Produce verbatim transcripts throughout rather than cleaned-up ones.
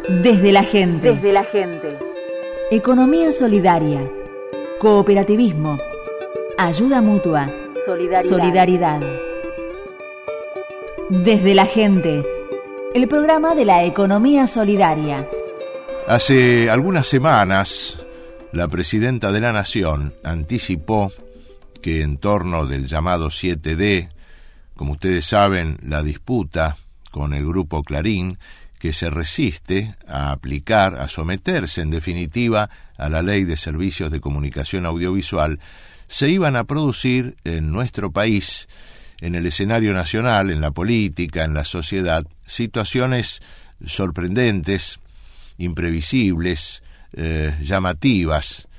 Desde la gente. Desde la gente. Economía solidaria. Cooperativismo. Ayuda mutua. Solidaridad. Solidaridad. Desde la gente. El programa de la economía solidaria. Hace algunas semanas, la presidenta de la Nación anticipó que en torno del llamado siete D, como ustedes saben, la disputa con el grupo Clarín, que se resiste a aplicar, a someterse en definitiva a la Ley de Servicios de Comunicación Audiovisual, se iban a producir en nuestro país, en el escenario nacional, en la política, en la sociedad, situaciones sorprendentes, imprevisibles, eh, llamativas.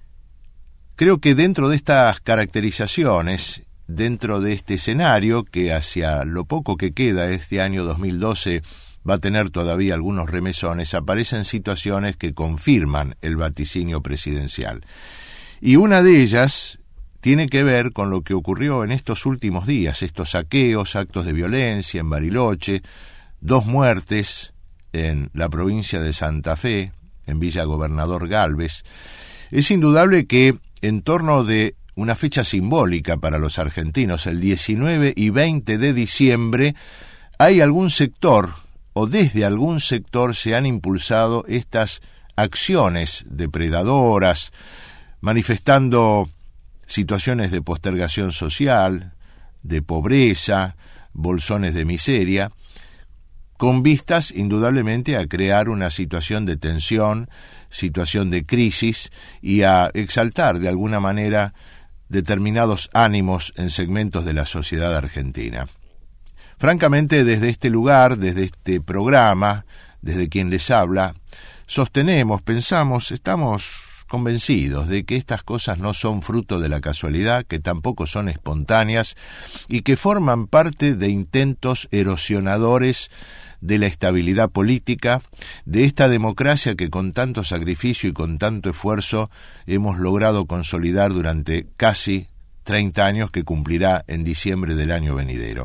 Creo que dentro de estas caracterizaciones, dentro de este escenario que hacia lo poco que queda este año dos mil doce va a tener todavía algunos remesones, aparecen situaciones que confirman el vaticinio presidencial. Y una de ellas tiene que ver con lo que ocurrió en estos últimos días, estos saqueos, actos de violencia en Bariloche, dos muertes en la provincia de Santa Fe, en Villa Gobernador Galvez. Es indudable que en torno de una fecha simbólica para los argentinos, el diecinueve y veinte de diciembre, hay algún sector, o desde algún sector se han impulsado estas acciones depredadoras, manifestando situaciones de postergación social, de pobreza, bolsones de miseria, con vistas indudablemente a crear una situación de tensión, situación de crisis y a exaltar de alguna manera determinados ánimos en segmentos de la sociedad argentina. Francamente, desde este lugar, desde este programa, desde quien les habla, sostenemos, pensamos, estamos convencidos de que estas cosas no son fruto de la casualidad, que tampoco son espontáneas y que forman parte de intentos erosionadores de la estabilidad política, de esta democracia que con tanto sacrificio y con tanto esfuerzo hemos logrado consolidar durante casi treinta años, que cumplirá en diciembre del año venidero.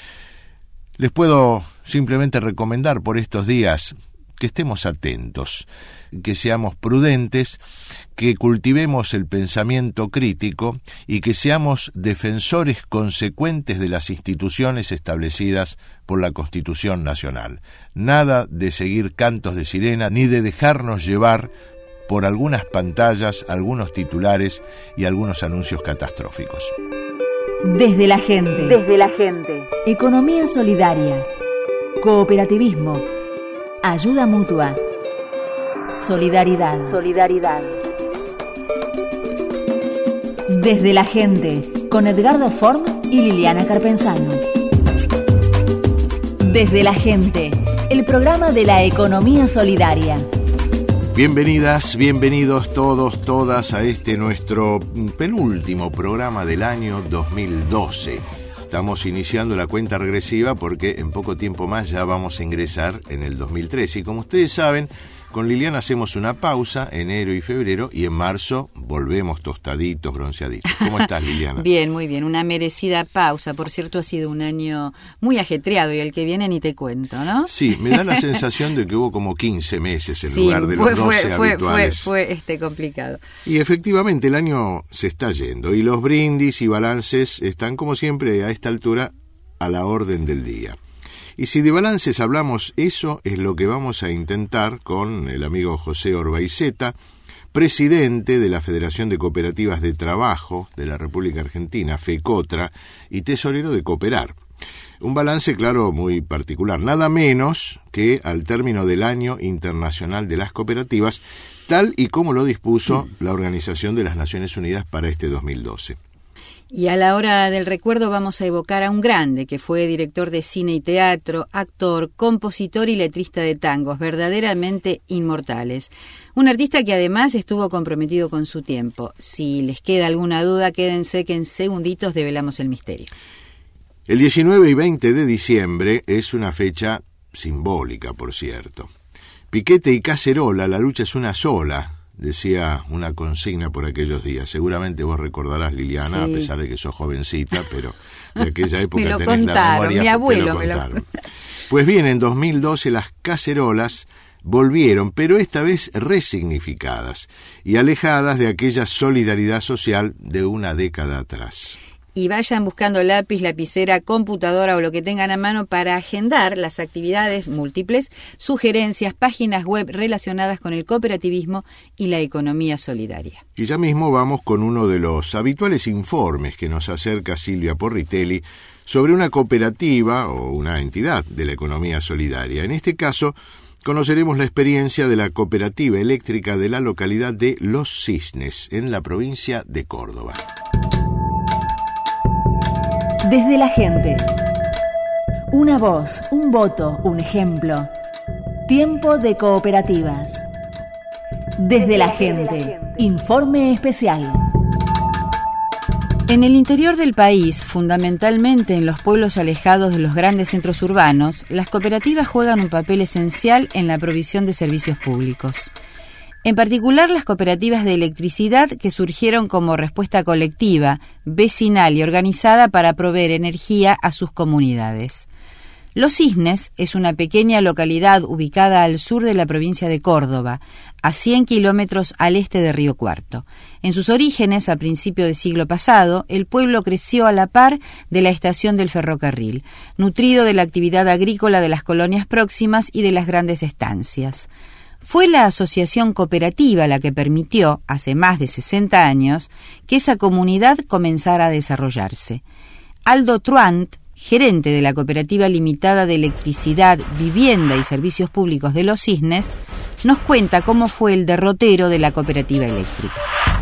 Les puedo simplemente recomendar por estos días que estemos atentos, que seamos prudentes, que cultivemos el pensamiento crítico y que seamos defensores consecuentes de las instituciones establecidas por la Constitución Nacional. Nada de seguir cantos de sirena ni de dejarnos llevar por algunas pantallas, algunos titulares y algunos anuncios catastróficos. Desde la gente. Desde la gente. Economía solidaria. Cooperativismo. Ayuda mutua. Solidaridad. Solidaridad. Desde la gente, con Edgardo Form y Liliana Carpenzano. Desde la gente, el programa de la economía solidaria. Bienvenidas, bienvenidos todos, todas a este nuestro penúltimo programa del año dos mil doce. Estamos iniciando la cuenta regresiva porque en poco tiempo más ya vamos a ingresar en el dos mil trece. Y como ustedes saben, con Liliana hacemos una pausa, enero y febrero, y en marzo volvemos tostaditos, bronceaditos. ¿Cómo estás, Liliana? Bien, muy bien, una merecida pausa. Por cierto, ha sido un año muy ajetreado y el que viene ni te cuento, ¿no? Sí, me da la sensación de que hubo como quince meses en sí, lugar de fue, los doce fue, habituales. Fue, fue este complicado. Y efectivamente el año se está yendo y los brindis y balances están como siempre a esta altura a la orden del día. Y si de balances hablamos, eso es lo que vamos a intentar con el amigo José Orbaizeta, presidente de la Federación de Cooperativas de Trabajo de la República Argentina, FECOTRA, y tesorero de Cooperar. Un balance, claro, muy particular, nada menos que al término del Año Internacional de las Cooperativas, tal y como lo dispuso la Organización de las Naciones Unidas para este dos mil doce. Y a la hora del recuerdo vamos a evocar a un grande que fue director de cine y teatro, actor, compositor y letrista de tangos, verdaderamente inmortales. Un artista que además estuvo comprometido con su tiempo. Si les queda alguna duda, quédense que en segunditos develamos el misterio. El diecinueve y veinte de diciembre es una fecha simbólica, por cierto. Piquete y cacerola, la lucha es una sola, decía una consigna por aquellos días. Seguramente vos recordarás, Liliana, sí, a pesar de que sos jovencita, pero de aquella época tenés contaron, la memoria. Mi abuelo te lo me lo contaron. Pues bien, en dos mil doce las cacerolas volvieron, pero esta vez resignificadas y alejadas de aquella solidaridad social de una década atrás. Y vayan buscando lápiz, lapicera, computadora o lo que tengan a mano para agendar las actividades múltiples, sugerencias, páginas web relacionadas con el cooperativismo y la economía solidaria. Y ya mismo vamos con uno de los habituales informes que nos acerca Silvia Porritelli sobre una cooperativa o una entidad de la economía solidaria. En este caso, conoceremos la experiencia de la cooperativa eléctrica de la localidad de Los Cisnes, en la provincia de Córdoba. Desde la gente. Una voz, un voto, un ejemplo. Tiempo de cooperativas. Desde la gente. Informe especial. En el interior del país, fundamentalmente en los pueblos alejados de los grandes centros urbanos, las cooperativas juegan un papel esencial en la provisión de servicios públicos. En particular, las cooperativas de electricidad que surgieron como respuesta colectiva, vecinal y organizada para proveer energía a sus comunidades. Los Cisnes es una pequeña localidad ubicada al sur de la provincia de Córdoba, a cien kilómetros al este de Río Cuarto. En sus orígenes, a principio del siglo pasado, el pueblo creció a la par de la estación del ferrocarril, nutrido de la actividad agrícola de las colonias próximas y de las grandes estancias. Fue la asociación cooperativa la que permitió, hace más de sesenta años, que esa comunidad comenzara a desarrollarse. Aldo Truant, gerente de la Cooperativa Limitada de Electricidad, Vivienda y Servicios Públicos de Los Cisnes, nos cuenta cómo fue el derrotero de la cooperativa eléctrica.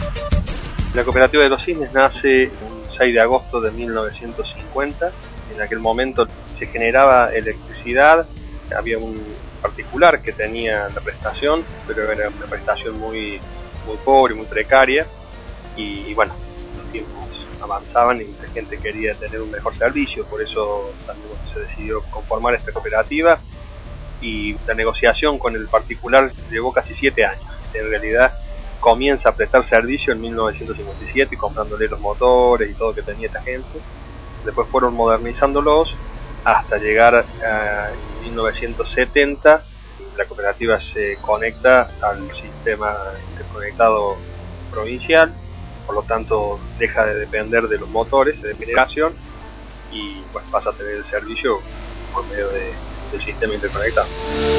La Cooperativa de Los Cisnes nace el seis de agosto de mil novecientos cincuenta. En aquel momento se generaba electricidad, había un particular que tenía la prestación, pero era una prestación muy, muy pobre, muy precaria, y, y bueno, los tiempos avanzaban y la gente quería tener un mejor servicio, por eso también se decidió conformar esta cooperativa, y la negociación con el particular llevó casi siete años. En realidad comienza a prestar servicio en mil novecientos cincuenta y siete, comprándole los motores y todo que tenía esta gente. Después fueron modernizándolos hasta llegar a mil novecientos setenta, la cooperativa se conecta al sistema interconectado provincial, por lo tanto deja de depender de los motores de generación y pues pasa a tener el servicio por medio de, del sistema interconectado.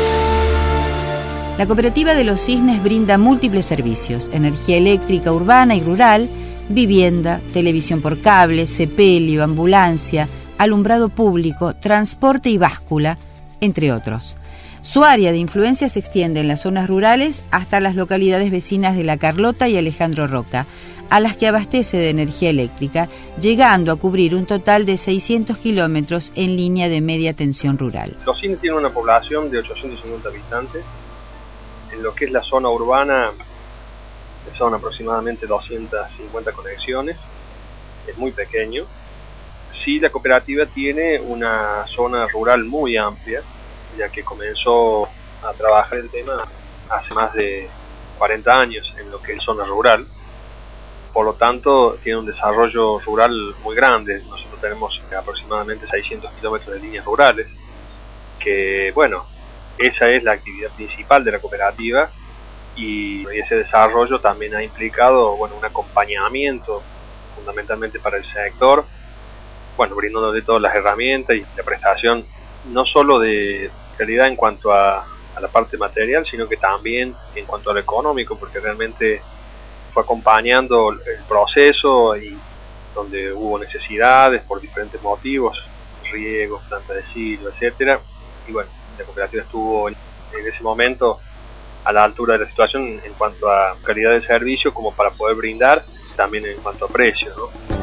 La cooperativa de Los Cisnes brinda múltiples servicios: energía eléctrica urbana y rural, vivienda, televisión por cable, sepelio, ambulancia, alumbrado público, transporte y báscula, entre otros. Su área de influencia se extiende en las zonas rurales hasta las localidades vecinas de La Carlota y Alejandro Roca, a las que abastece de energía eléctrica, llegando a cubrir un total de seiscientos kilómetros en línea de media tensión rural. Los Cisnes tienen una población de ochocientos cincuenta habitantes. En lo que es la zona urbana son aproximadamente doscientas cincuenta conexiones, es muy pequeño. Sí, la cooperativa tiene una zona rural muy amplia, ya que comenzó a trabajar el tema hace más de cuarenta años en lo que es zona rural. Por lo tanto, tiene un desarrollo rural muy grande. Nosotros tenemos aproximadamente seiscientos kilómetros de líneas rurales, que, bueno, esa es la actividad principal de la cooperativa, y ese desarrollo también ha implicado, bueno, un acompañamiento fundamentalmente para el sector, bueno, brindándole todas las herramientas y la prestación, no solo de calidad en cuanto a, a la parte material, sino que también en cuanto a lo económico, porque realmente fue acompañando el proceso y donde hubo necesidades por diferentes motivos, riegos, plantas de silo, etcétera, y bueno, la cooperativa estuvo en, en ese momento a la altura de la situación en cuanto a calidad de servicio como para poder brindar, también en cuanto a precio, ¿no?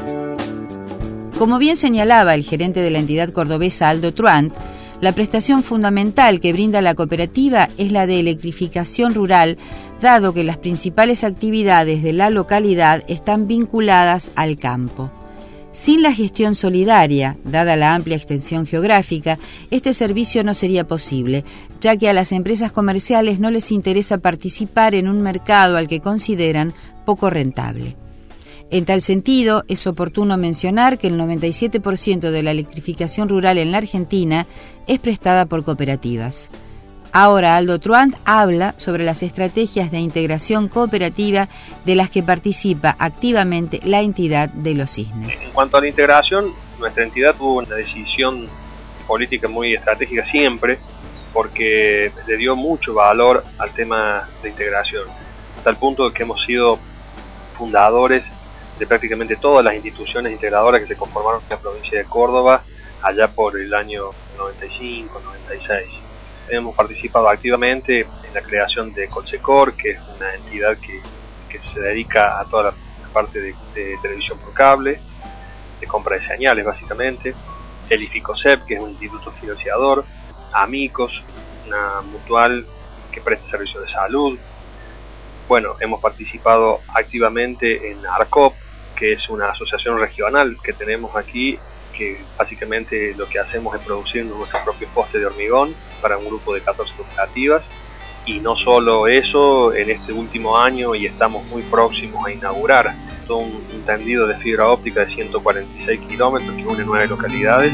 Como bien señalaba el gerente de la entidad cordobesa Aldo Truant, la prestación fundamental que brinda la cooperativa es la de electrificación rural, dado que las principales actividades de la localidad están vinculadas al campo. Sin la gestión solidaria, dada la amplia extensión geográfica, este servicio no sería posible, ya que a las empresas comerciales no les interesa participar en un mercado al que consideran poco rentable. En tal sentido, es oportuno mencionar que el noventa y siete por ciento de la electrificación rural en la Argentina es prestada por cooperativas. Ahora Aldo Truant habla sobre las estrategias de integración cooperativa de las que participa activamente la entidad de los cisnes. En cuanto a la integración, nuestra entidad tuvo una decisión política muy estratégica siempre, porque le dio mucho valor al tema de integración, hasta el punto de que hemos sido fundadores de prácticamente todas las instituciones integradoras que se conformaron en la provincia de Córdoba allá por el año noventa y cinco, noventa y seis. Hemos participado activamente en la creación de Colsecor, que es una entidad que, que se dedica a toda la parte de, de televisión por cable, de compra de señales básicamente, el IFICOSEP, que es un instituto financiador, Amicos, una mutual que presta servicios de salud. Bueno, hemos participado activamente en ARCOP, que es una asociación regional que tenemos aquí, que básicamente lo que hacemos es producir nuestros propios postes de hormigón para un grupo de catorce cooperativas. Y no solo eso, en este último año, y estamos muy próximos a inaugurar todo un, un tendido de fibra óptica de ciento cuarenta y seis kilómetros que une nueve localidades.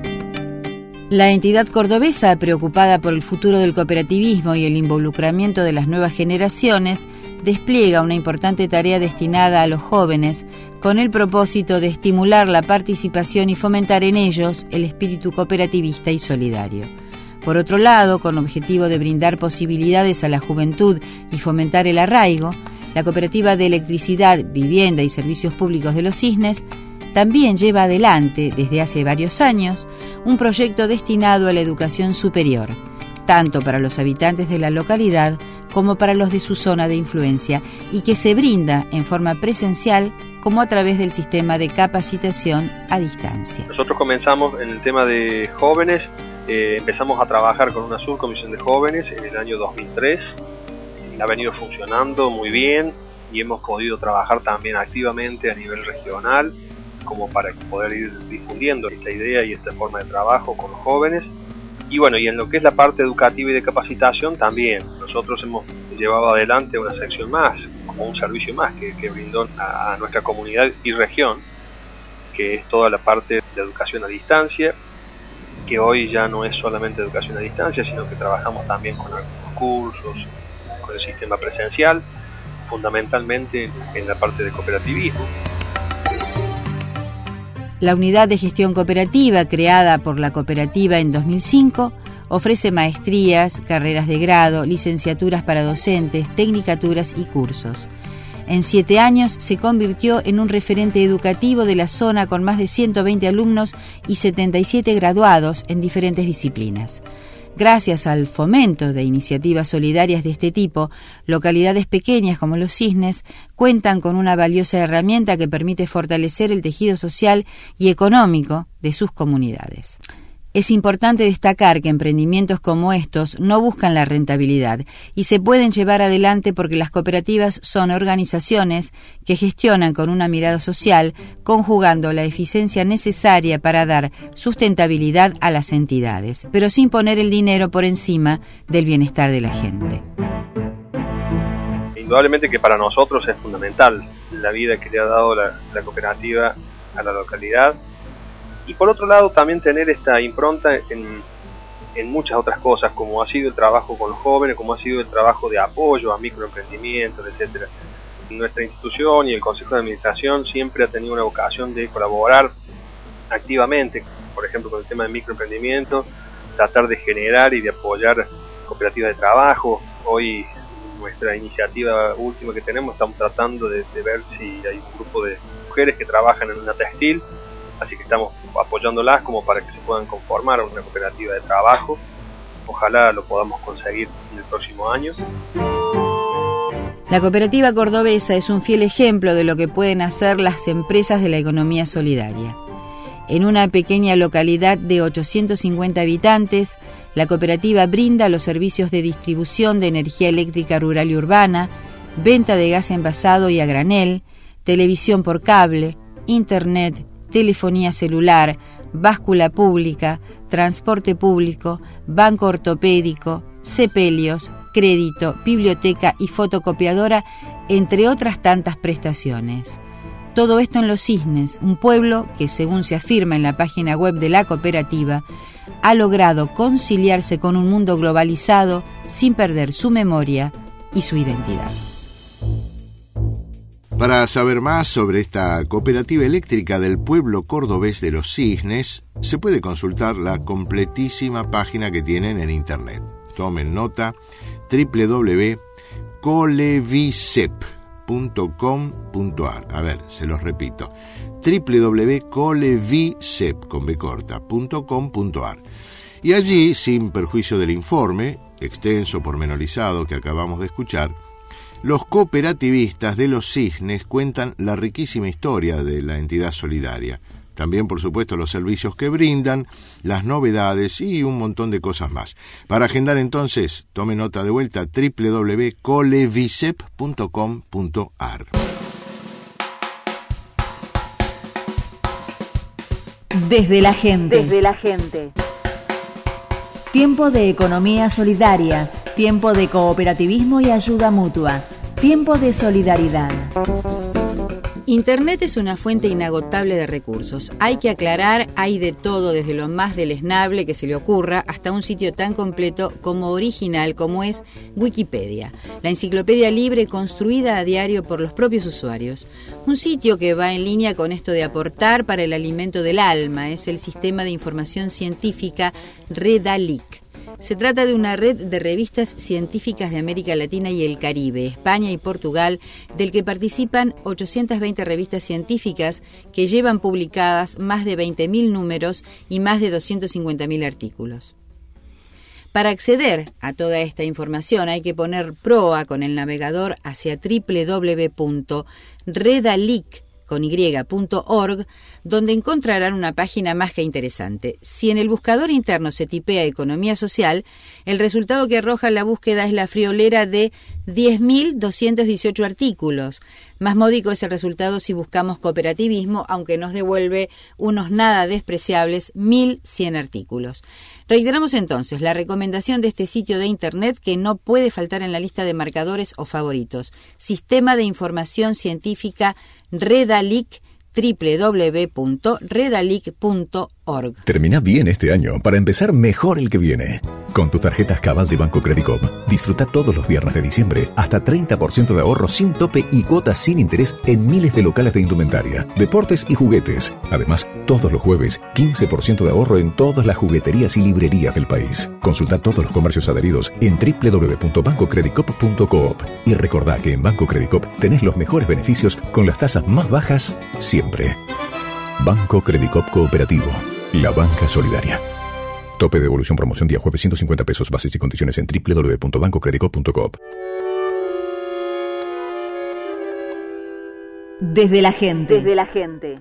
La entidad cordobesa, preocupada por el futuro del cooperativismo y el involucramiento de las nuevas generaciones, despliega una importante tarea destinada a los jóvenes con el propósito de estimular la participación y fomentar en ellos el espíritu cooperativista y solidario. Por otro lado, con objetivo de brindar posibilidades a la juventud y fomentar el arraigo, la Cooperativa de Electricidad, Vivienda y Servicios Públicos de los Cisnes también lleva adelante, desde hace varios años, un proyecto destinado a la educación superior, tanto para los habitantes de la localidad como para los de su zona de influencia, y que se brinda en forma presencial como a través del sistema de capacitación a distancia. Nosotros comenzamos en el tema de jóvenes, eh, empezamos a trabajar con una subcomisión de jóvenes en el año dos mil tres, y ha venido funcionando muy bien y hemos podido trabajar también activamente a nivel regional, como para poder ir difundiendo esta idea y esta forma de trabajo con los jóvenes. Y bueno, y en lo que es la parte educativa y de capacitación también, nosotros hemos llevado adelante una sección más, como un servicio más que, que brindó a, a nuestra comunidad y región, que es toda la parte de educación a distancia, que hoy ya no es solamente educación a distancia, sino que trabajamos también con algunos cursos, con el sistema presencial, fundamentalmente en la parte de cooperativismo. La Unidad de Gestión Cooperativa, creada por la cooperativa en dos mil cinco, ofrece maestrías, carreras de grado, licenciaturas para docentes, tecnicaturas y cursos. En siete años se convirtió en un referente educativo de la zona con más de ciento veinte alumnos y setenta y siete graduados en diferentes disciplinas. Gracias al fomento de iniciativas solidarias de este tipo, localidades pequeñas como Los Cisnes cuentan con una valiosa herramienta que permite fortalecer el tejido social y económico de sus comunidades. Es importante destacar que emprendimientos como estos no buscan la rentabilidad y se pueden llevar adelante porque las cooperativas son organizaciones que gestionan con una mirada social, conjugando la eficiencia necesaria para dar sustentabilidad a las entidades, pero sin poner el dinero por encima del bienestar de la gente. Indudablemente que para nosotros es fundamental la vida que le ha dado la, la cooperativa a la localidad. Y por otro lado también tener esta impronta en, en muchas otras cosas, como ha sido el trabajo con los jóvenes, como ha sido el trabajo de apoyo a microemprendimientos, etcétera. Nuestra institución y el Consejo de Administración siempre ha tenido una vocación de colaborar activamente, por ejemplo con el tema de microemprendimiento, tratar de generar y de apoyar cooperativas de trabajo. Hoy nuestra iniciativa última que tenemos, estamos tratando de, de ver si hay un grupo de mujeres que trabajan en una textil, así que estamos apoyándolas como para que se puedan conformar una cooperativa de trabajo. Ojalá lo podamos conseguir en el próximo año. La cooperativa cordobesa es un fiel ejemplo de lo que pueden hacer las empresas de la economía solidaria. En una pequeña localidad de ochocientos cincuenta habitantes, la cooperativa brinda los servicios de distribución de energía eléctrica rural y urbana, venta de gas envasado y a granel, televisión por cable, internet, telefonía celular, báscula pública, transporte público, banco ortopédico, sepelios, crédito, biblioteca y fotocopiadora, entre otras tantas prestaciones. Todo esto en Los Cisnes, un pueblo que, según se afirma en la página web de la cooperativa, ha logrado conciliarse con un mundo globalizado sin perder su memoria y su identidad. Para saber más sobre esta cooperativa eléctrica del pueblo cordobés de Los Cisnes, se puede consultar la completísima página que tienen en internet. Tomen nota, doble u doble u doble u punto colevisep punto com punto a r. A ver, se los repito, doble u doble u doble u punto colevisep con b corta, punto com punto a r. Y allí, sin perjuicio del informe, extenso, pormenorizado que acabamos de escuchar, los cooperativistas de Los Cisnes cuentan la riquísima historia de la entidad solidaria. También, por supuesto, los servicios que brindan, las novedades y un montón de cosas más. Para agendar entonces, tome nota de vuelta, doble u doble u doble u punto colevisep punto com punto a r. Desde la gente. Desde la gente. Tiempo de economía solidaria, tiempo de cooperativismo y ayuda mutua, tiempo de solidaridad. Internet es una fuente inagotable de recursos. Hay que aclarar, hay de todo, desde lo más deleznable que se le ocurra hasta un sitio tan completo como original como es Wikipedia, la enciclopedia libre construida a diario por los propios usuarios. Un sitio que va en línea con esto de aportar para el alimento del alma, es el sistema de información científica Redalic. Se trata de una red de revistas científicas de América Latina y el Caribe, España y Portugal, del que participan ochocientas veinte revistas científicas que llevan publicadas más de veinte mil números y más de doscientos cincuenta mil artículos. Para acceder a toda esta información hay que poner proa con el navegador hacia doble u doble u doble u punto redalic con y punto org, donde encontrarán una página más que interesante. Si en el buscador interno se tipea economía social, el resultado que arroja la búsqueda es la friolera de diez mil doscientos dieciocho artículos. Más módico es el resultado si buscamos cooperativismo, aunque nos devuelve unos nada despreciables mil cien artículos. Reiteramos entonces la recomendación de este sitio de internet que no puede faltar en la lista de marcadores o favoritos. Sistema de Información Científica Redalic, doble u doble u doble u punto redalic punto org. Termina bien este año para empezar mejor el que viene. Con tus tarjetas Cabal de Banco Credicop, disfruta todos los viernes de diciembre hasta treinta por ciento de ahorro sin tope y cuotas sin interés en miles de locales de indumentaria, deportes y juguetes. Además, todos los jueves, quince por ciento de ahorro en todas las jugueterías y librerías del país. Consulta todos los comercios adheridos en doble u doble u doble u punto banco credicop punto coop. Y recordá que en Banco Credicop tenés los mejores beneficios con las tasas más bajas siempre. Banco Credicop Cooperativo. La banca solidaria. Tope de devolución promoción día jueves ciento cincuenta pesos. Bases y condiciones en doble u doble u doble u punto banco credicop punto coop. Desde la gente. Desde la gente.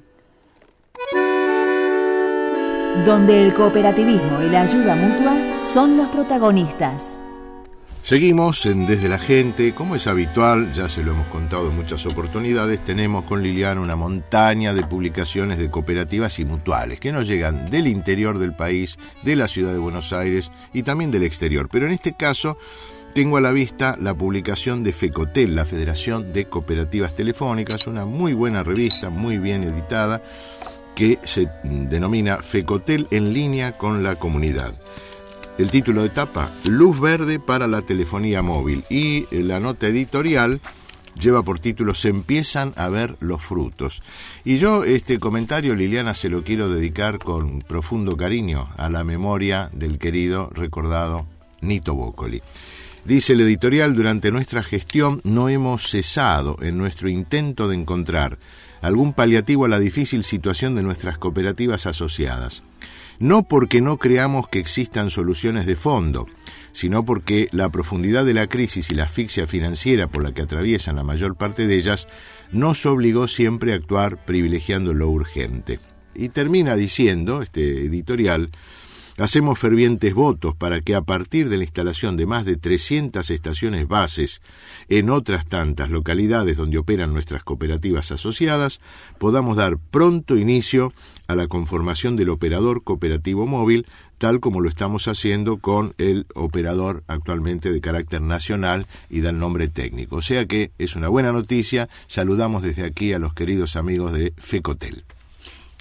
Donde el cooperativismo y la ayuda mutua son los protagonistas. Seguimos en Desde la Gente. Como es habitual, ya se lo hemos contado en muchas oportunidades, tenemos con Liliana una montaña de publicaciones de cooperativas y mutuales que nos llegan del interior del país, de la ciudad de Buenos Aires y también del exterior. Pero en este caso tengo a la vista la publicación de FECOTEL, la Federación de Cooperativas Telefónicas, una muy buena revista, muy bien editada, que se denomina FECOTEL en línea con la comunidad. El título de tapa, Luz Verde para la Telefonía Móvil, y la nota editorial lleva por título Se empiezan a ver los frutos. Y yo este comentario, Liliana, se lo quiero dedicar con profundo cariño a la memoria del querido, recordado Nito Boccoli. Dice el editorial, durante nuestra gestión no hemos cesado en nuestro intento de encontrar algún paliativo a la difícil situación de nuestras cooperativas asociadas. No porque no creamos que existan soluciones de fondo, sino porque la profundidad de la crisis y la asfixia financiera por la que atraviesan la mayor parte de ellas nos obligó siempre a actuar privilegiando lo urgente. Y termina diciendo, este editorial, hacemos fervientes votos para que a partir de la instalación de más de trescientas estaciones bases en otras tantas localidades donde operan nuestras cooperativas asociadas, podamos dar pronto inicio a la conformación del operador cooperativo móvil, tal como lo estamos haciendo con el operador actualmente de carácter nacional y del nombre técnico. O sea que es una buena noticia. Saludamos desde aquí a los queridos amigos de FECOTEL.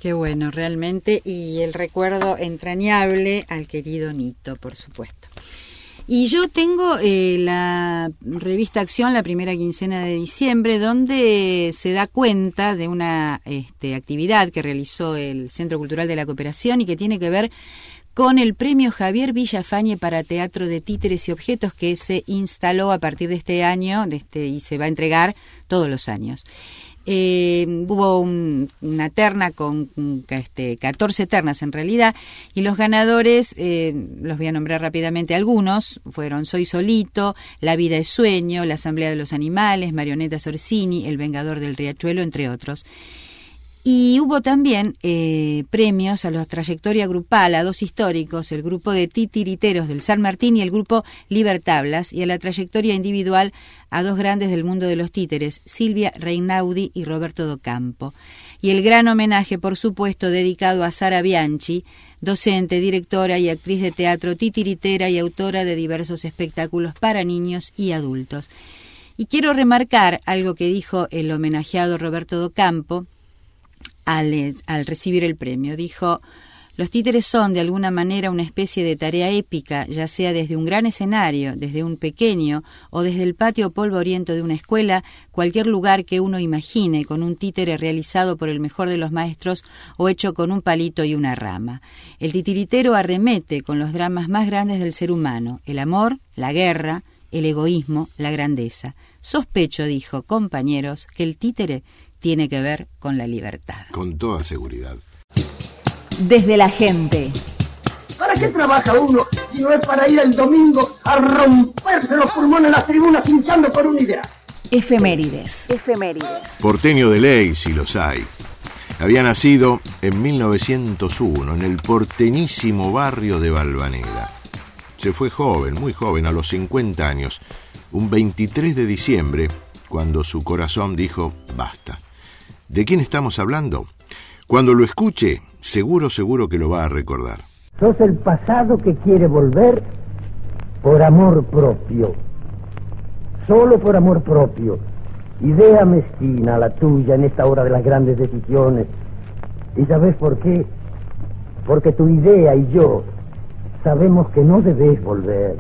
Qué bueno, realmente, y el recuerdo entrañable al querido Nito, por supuesto. Y yo tengo eh, la revista Acción, la primera quincena de diciembre, donde se da cuenta de una este, actividad que realizó el Centro Cultural de la Cooperación y que tiene que ver con el premio Javier Villafañe para Teatro de Títeres y Objetos, que se instaló a partir de este año de este, y se va a entregar todos los años. Eh, hubo un, una terna con este, catorce ternas en realidad, y los ganadores, eh, los voy a nombrar rápidamente algunos, fueron Soy Solito, La Vida es Sueño, La Asamblea de los Animales, Marionetas Orsini, El Vengador del Riachuelo, entre otros. Y hubo también eh, premios a la trayectoria grupal, a dos históricos, el grupo de titiriteros del San Martín y el grupo Libertablas, y a la trayectoria individual a dos grandes del mundo de los títeres, Silvia Reinaudi y Roberto Docampo. Y el gran homenaje, por supuesto, dedicado a Sara Bianchi, docente, directora y actriz de teatro, titiritera y autora de diversos espectáculos para niños y adultos. Y quiero remarcar algo que dijo el homenajeado Roberto Docampo, Al, al recibir el premio. Dijo: los títeres son de alguna manera una especie de tarea épica, ya sea desde un gran escenario, desde un pequeño o desde el patio polvoriento de una escuela, cualquier lugar que uno imagine, con un títere realizado por el mejor de los maestros o hecho con un palito y una rama. El titiritero arremete con los dramas más grandes del ser humano: el amor, la guerra, el egoísmo, la grandeza. Sospecho, dijo, compañeros, que el títere tiene que ver con la libertad. Con toda seguridad. Desde la gente. ¿Para qué trabaja uno si no es para ir el domingo a romperse los pulmones en las tribunas hinchando por una idea? Efemérides. Efemérides. Porteño de ley, si los hay. Había nacido en mil novecientos uno en el porteñísimo barrio de Valvanera. Se fue joven, muy joven, a los cincuenta años, un veintitrés de diciembre, cuando su corazón dijo basta. ¿De quién estamos hablando? Cuando lo escuche, seguro, seguro que lo va a recordar. Sos el pasado que quiere volver por amor propio. Solo por amor propio. Idea mezquina la tuya en esta hora de las grandes decisiones. ¿Y sabes por qué? Porque tu idea y yo sabemos que no debes volver.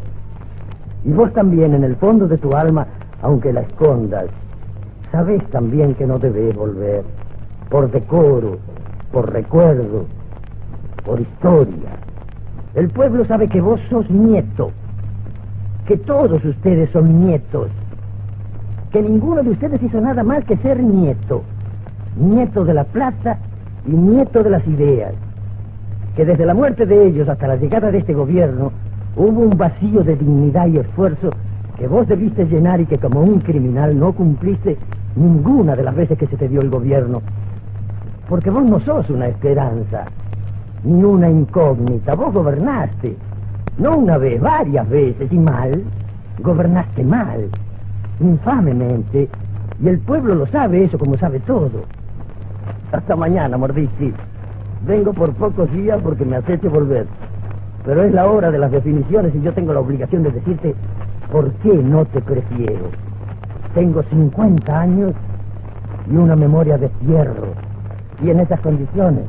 Y vos también, en el fondo de tu alma, aunque la escondas, sabes también que no debes volver, por decoro, por recuerdo, por historia. El pueblo sabe que vos sos nieto, que todos ustedes son nietos, que ninguno de ustedes hizo nada más que ser nieto, nieto de la plata y nieto de las ideas, que desde la muerte de ellos hasta la llegada de este gobierno hubo un vacío de dignidad y esfuerzo que vos debiste llenar y que como un criminal no cumpliste ninguna de las veces que se te dio el gobierno. Porque vos no sos una esperanza, ni una incógnita. Vos gobernaste, no una vez, varias veces, y mal. Gobernaste mal, infamemente, y el pueblo lo sabe eso como sabe todo. Hasta mañana, Mordischi. Vengo por pocos días porque me aceche volver. Pero es la hora de las definiciones y yo tengo la obligación de decirte por qué no te prefiero. Tengo cincuenta años y una memoria de fierro. Y en esas condiciones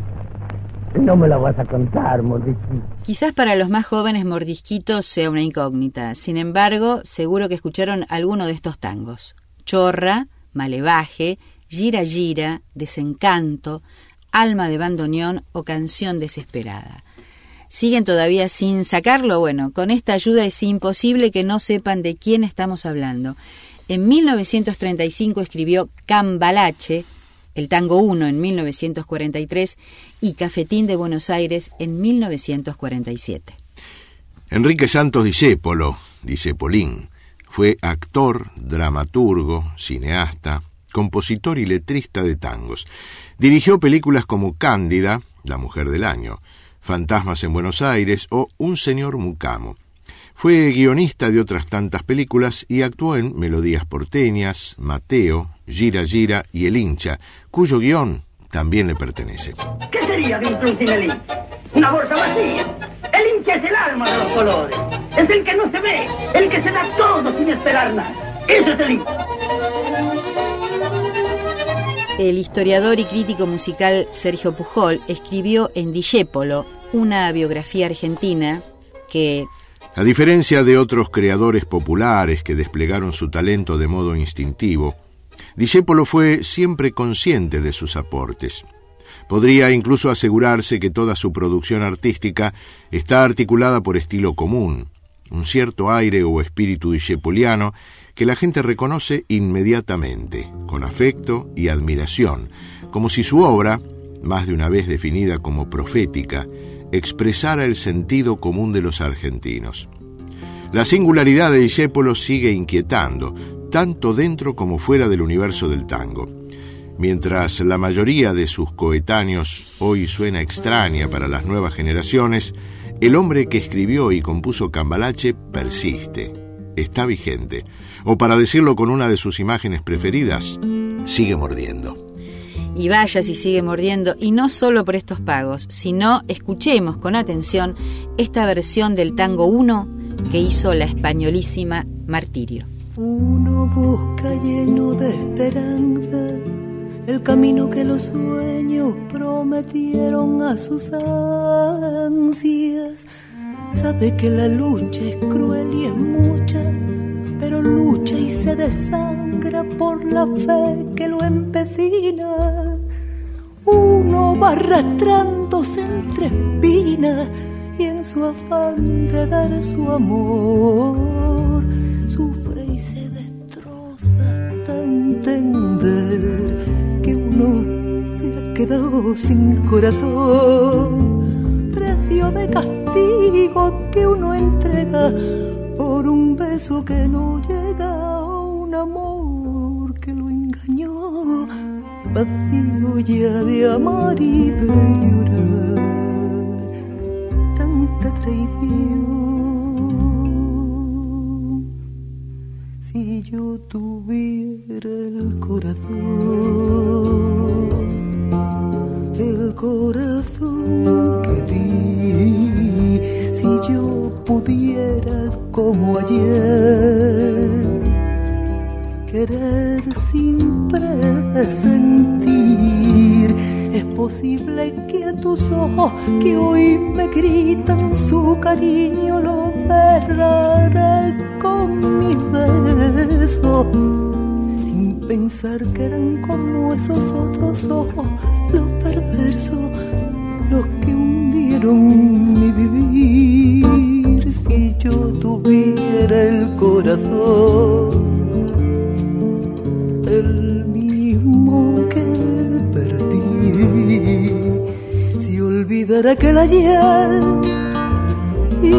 no me la vas a contar, Mordisquito. Quizás para los más jóvenes Mordisquito sea una incógnita. Sin embargo, seguro que escucharon alguno de estos tangos: Chorra, Malevaje, Gira Gira, Desencanto, Alma de bandoneón o Canción desesperada. ¿Siguen todavía sin sacarlo? Bueno, con esta ayuda es imposible que no sepan de quién estamos hablando. En mil novecientos treinta y cinco escribió Cambalache, el tango uno en mil novecientos cuarenta y tres y Cafetín de Buenos Aires en mil novecientos cuarenta y siete. Enrique Santos Discépolo, Discepolín, fue actor, dramaturgo, cineasta, compositor y letrista de tangos. Dirigió películas como Cándida, La Mujer del Año, Fantasmas en Buenos Aires o Un Señor Mucamo. Fue guionista de otras tantas películas y actuó en Melodías Porteñas, Mateo, Gira Gira y El Hincha, cuyo guión también le pertenece. ¿Qué sería de un club sin el hincha? Una bolsa vacía. El hincha es el alma de los colores. Es el que no se ve, el que se da todo sin esperar nada. Ese es el hincha. El historiador y crítico musical Sergio Pujol escribió en Discépolo una biografía argentina que... A diferencia de otros creadores populares que desplegaron su talento de modo instintivo, Discépolo fue siempre consciente de sus aportes. Podría incluso asegurarse que toda su producción artística está articulada por estilo común, un cierto aire o espíritu discepoliano que la gente reconoce inmediatamente, con afecto y admiración, como si su obra, más de una vez definida como profética, expresara el sentido común de los argentinos. La singularidad de Discépolo sigue inquietando, tanto dentro como fuera del universo del tango. Mientras la mayoría de sus coetáneos hoy suena extraña para las nuevas generaciones, el hombre que escribió y compuso Cambalache persiste, está vigente, o para decirlo con una de sus imágenes preferidas, sigue mordiendo. Y vaya si sigue mordiendo, y no solo por estos pagos, sino escuchemos con atención esta versión del tango uno que hizo la españolísima Martirio. Uno busca lleno de esperanza el camino que los sueños prometieron a sus ansias. Sabe que la lucha es cruel y es mucha, pero lucha y se desangra por la fe que lo empecina. Uno va arrastrándose entre espinas y en su afán de dar su amor sufre y se destroza hasta entender que uno se ha quedado sin corazón, precio de castigo que uno entrega por un beso que no llega, a un amor que lo engañó, vacío ya de amar y de llorar, tanta traición. Si yo tuviera el corazón, el corazón que di, si yo pudiera como ayer querer sin presentir, es posible que a tus ojos que hoy me gritan su cariño lo cerraré con mis besos, sin pensar que eran como esos otros ojos, los perversos, los que hundieron mi vivir. Si yo tuviera el corazón, el mismo que perdí, si olvidara aquel ayer y,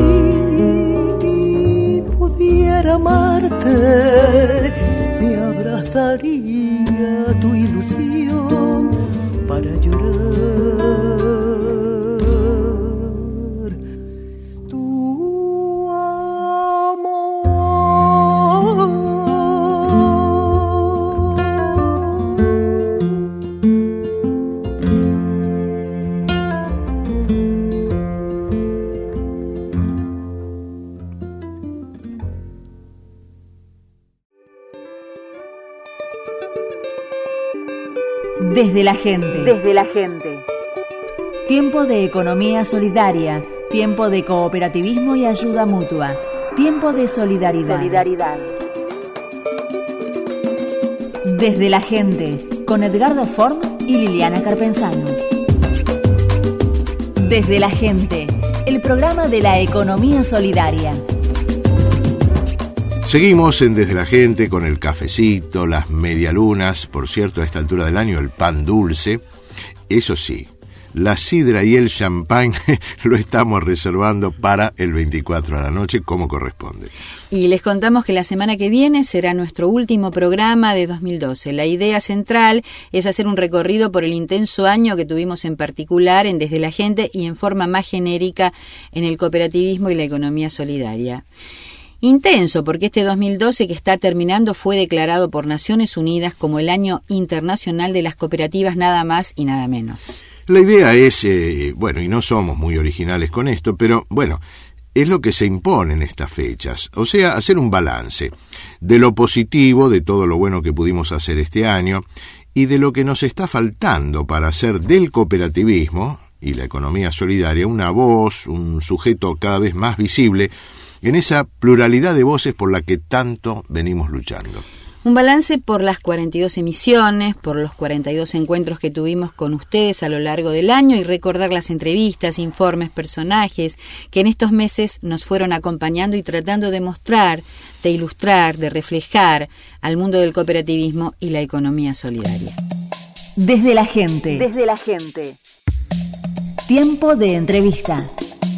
y pudiera amarte, me abrazaría a tu ilusión para llorar. Tu amor. Desde la gente. Desde la gente. Tiempo de economía solidaria. Tiempo de cooperativismo y ayuda mutua. Tiempo de solidaridad. Solidaridad. Desde la gente. Con Edgardo Form y Liliana Carpenzano. Desde la gente. El programa de la economía solidaria. Seguimos en Desde la Gente con el cafecito, las medialunas, por cierto, a esta altura del año el pan dulce. Eso sí, la sidra y el champán lo estamos reservando para el veinticuatro a la noche, como corresponde. Y les contamos que la semana que viene será nuestro último programa de dos mil doce. La idea central es hacer un recorrido por el intenso año que tuvimos en particular en Desde la Gente y en forma más genérica en el cooperativismo y la economía solidaria. Intenso, porque este dos mil doce que está terminando fue declarado por Naciones Unidas como el Año Internacional de las Cooperativas, nada más y nada menos. La idea es, eh, bueno, y no somos muy originales con esto, pero bueno, es lo que se impone en estas fechas, o sea, hacer un balance de lo positivo, de todo lo bueno que pudimos hacer este año, y de lo que nos está faltando para hacer del cooperativismo y la economía solidaria una voz, un sujeto cada vez más visible en esa pluralidad de voces por la que tanto venimos luchando. Un balance por las cuarenta y dos emisiones, por los cuarenta y dos encuentros que tuvimos con ustedes a lo largo del año y recordar las entrevistas, informes, personajes que en estos meses nos fueron acompañando y tratando de mostrar, de ilustrar, de reflejar al mundo del cooperativismo y la economía solidaria. Desde la gente. Desde la gente. Tiempo de entrevista.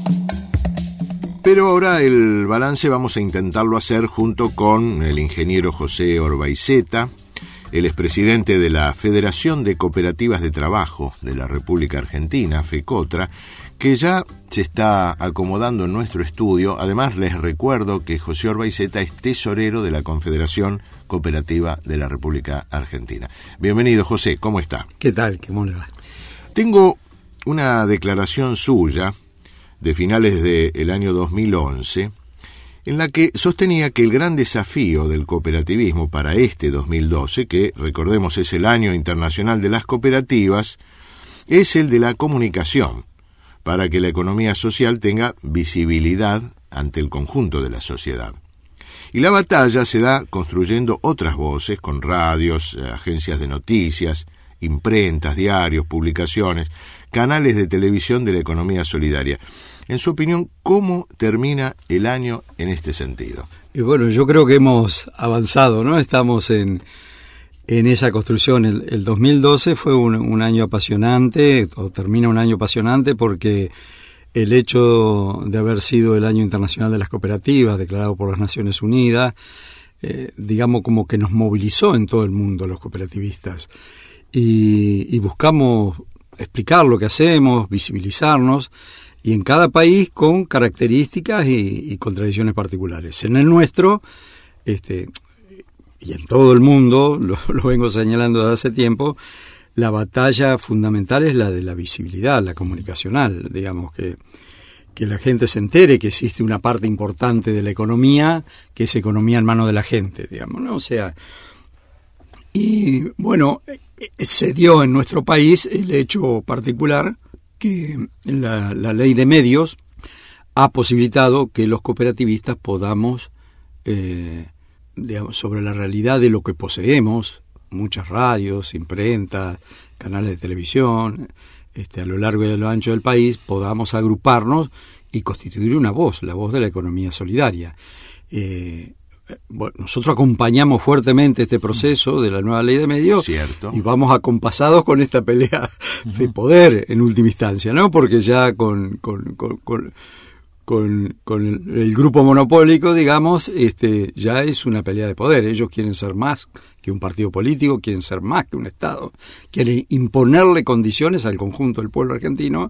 Pero ahora el balance vamos a intentarlo hacer junto con el ingeniero José Orbaizeta, el expresidente de la Federación de Cooperativas de Trabajo de la República Argentina, FECOTRA, que ya se está acomodando en nuestro estudio. Además, les recuerdo que José Orbaizeta es tesorero de la Confederación Cooperativa de la República Argentina. Bienvenido, José, ¿cómo está? ¿Qué tal? ¿Cómo le va? Tengo una declaración suya de finales del año dos mil once, en la que sostenía que el gran desafío del cooperativismo para este dos mil doce, que recordemos es el Año Internacional de las Cooperativas, es el de la comunicación, para que la economía social tenga visibilidad ante el conjunto de la sociedad. Y la batalla se da construyendo otras voces con radios, agencias de noticias, imprentas, diarios, publicaciones, canales de televisión de la economía solidaria. En su opinión, ¿cómo termina el año en este sentido? Y bueno, yo creo que hemos avanzado, ¿no? Estamos en, en esa construcción. El, el dos mil doce fue un, un año apasionante, o termina un año apasionante, porque el hecho de haber sido el Año Internacional de las Cooperativas, declarado por las Naciones Unidas, eh, digamos como que nos movilizó en todo el mundo los cooperativistas. Y, y buscamos explicar lo que hacemos, visibilizarnos, y en cada país con características y, y con tradiciones particulares. En el nuestro, este, y en todo el mundo, lo, lo vengo señalando desde hace tiempo, la batalla fundamental es la de la visibilidad, la comunicacional, digamos, que, que la gente se entere que existe una parte importante de la economía, que es economía en manos de la gente, digamos, ¿no? O sea, y bueno, se dio en nuestro país el hecho particular que la, la ley de medios ha posibilitado que los cooperativistas podamos, eh, digamos, sobre la realidad de lo que poseemos, muchas radios, imprentas, canales de televisión, este, a lo largo y a lo ancho del país, podamos agruparnos y constituir una voz, la voz de la economía solidaria. Eh, Bueno, nosotros acompañamos fuertemente este proceso de la nueva ley de medios. Cierto. Y vamos acompasados con esta pelea de poder en última instancia, ¿no? Porque ya con con con, con, con, con el, el grupo monopólico, digamos, este ya es una pelea de poder. Ellos quieren ser más que un partido político, quieren ser más que un Estado, quieren imponerle condiciones al conjunto del pueblo argentino.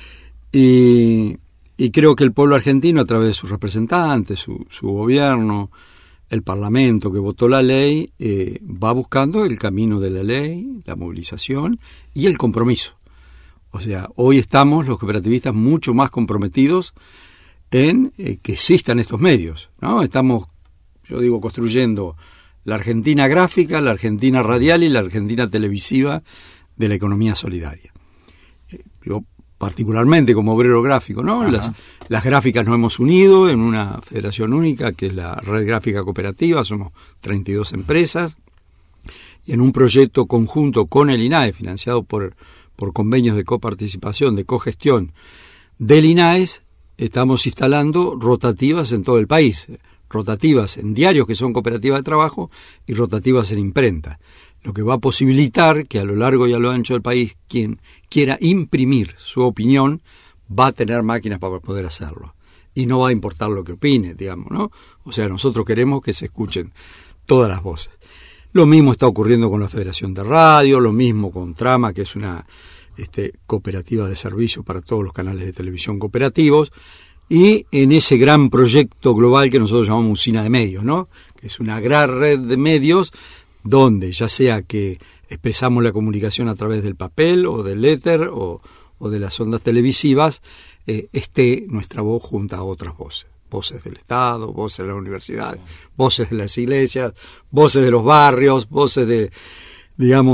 Y, y creo que el pueblo argentino, a través de sus representantes, su, su gobierno, el Parlamento que votó la ley, eh, va buscando el camino de la ley, la movilización y el compromiso. O sea, hoy estamos los cooperativistas mucho más comprometidos en eh, que existan estos medios, ¿no? Estamos, yo digo, construyendo la Argentina gráfica, la Argentina radial y la Argentina televisiva de la economía solidaria. Eh, yo particularmente como obrero gráfico, ¿no? Las, las gráficas nos hemos unido en una federación única que es la Red Gráfica Cooperativa, somos treinta y dos empresas, y en un proyecto conjunto con el INAE, financiado por, por convenios de coparticipación, de cogestión del INAE, estamos instalando rotativas en todo el país, rotativas en diarios que son cooperativas de trabajo y rotativas en imprenta, lo que va a posibilitar que a lo largo y a lo ancho del país quien quiera imprimir su opinión va a tener máquinas para poder hacerlo. Y no va a importar lo que opine, digamos, ¿no? O sea, nosotros queremos que se escuchen todas las voces. Lo mismo está ocurriendo con la Federación de Radio, lo mismo con Trama, que es una este, cooperativa de servicio para todos los canales de televisión cooperativos, y en ese gran proyecto global que nosotros llamamos Usina de Medios, ¿no? Que es una gran red de medios donde ya sea que expresamos la comunicación a través del papel o del éter o, o de las ondas televisivas, eh, esté nuestra voz junto a otras voces. Voces del Estado, voces de la universidad, voces de las iglesias, voces de los barrios, voces de, digamos,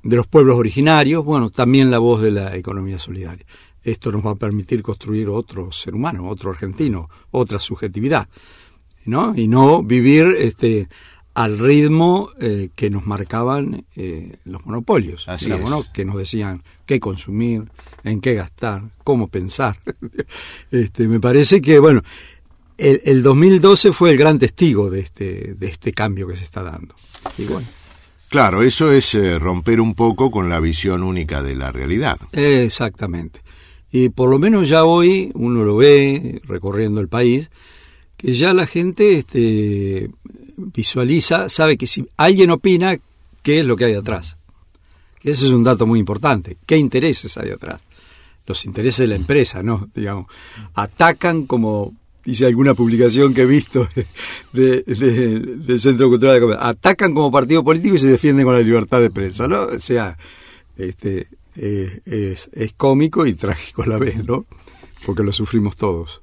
de los pueblos originarios, bueno, también la voz de la economía solidaria. Esto nos va a permitir construir otro ser humano, otro argentino, otra subjetividad, ¿no? Y no vivir este al ritmo eh, que nos marcaban eh, los monopolios. Así digamos, es. ¿no? Que nos decían qué consumir, en qué gastar, cómo pensar. este, me parece que, bueno, el, el dos mil doce fue el gran testigo de este, de este cambio que se está dando. Y bueno. Claro, eso es eh, romper un poco con la visión única de la realidad. Exactamente. Y por lo menos ya hoy uno lo ve recorriendo el país, que ya la gente este, visualiza, sabe que si alguien opina, ¿qué es lo que hay atrás? Que ese es un dato muy importante. ¿Qué intereses hay atrás? Los intereses de la empresa, ¿no? Digamos, atacan como, dice alguna publicación que he visto de, de, del Centro Cultural de Comercio, atacan como partido político y se defienden con la libertad de prensa, ¿no? O sea, este... Eh, es, es cómico y trágico a la vez, ¿no? Porque lo sufrimos todos.